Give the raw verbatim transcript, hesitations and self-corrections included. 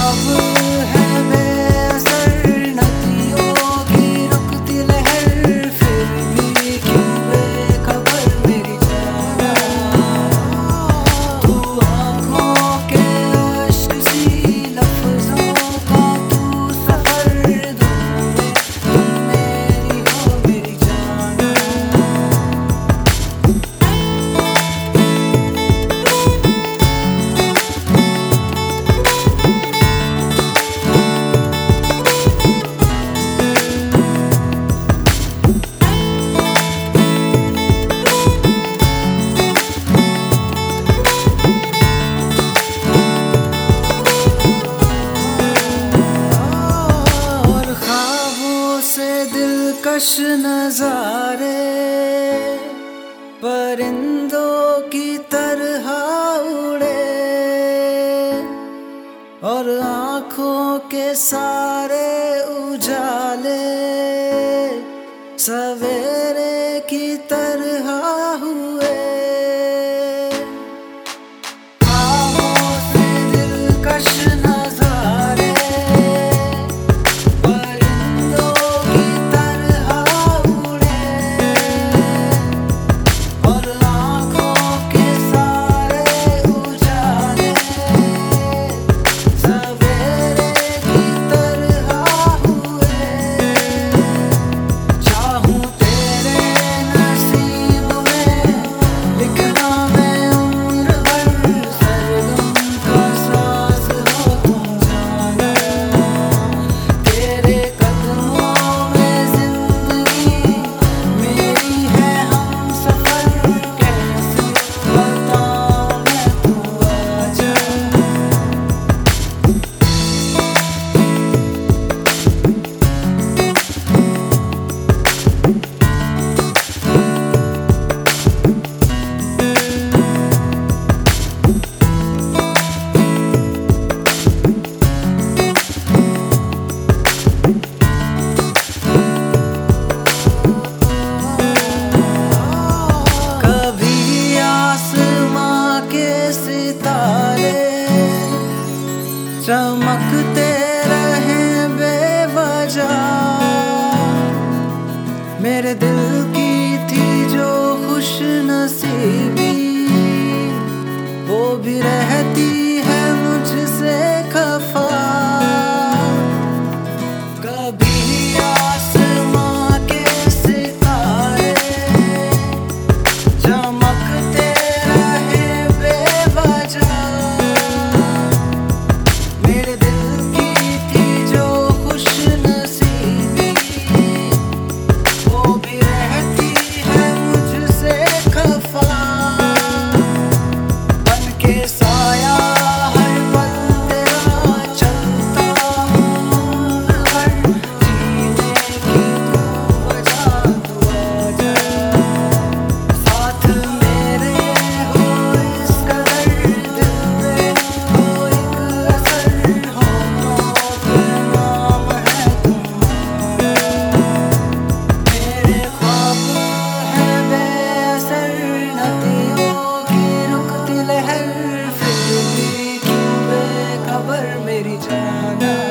ख्वाब है बेअसर, नदियों की रुकती लहर, फिर भी क्यों बेखबर मेरी जाना। तू आँखों के अश्क सी लफ्जों का तू सफर, धुन में तुम मेरी हो मेरी जाना। दिलकश नजारे परिंदों की तरह उड़े, और आँखों के सारे उजाले सवेरे की तरह हुए। ख्वाबों से दिलकश नजारे चमकते रहे बेवजह, मेरे दिल की थी जो खुश नसीबी, वो भी रहती है मुझसे खफा। कभी आसमां के सितारे चमकते रहे बेवजह, मेरी जाना।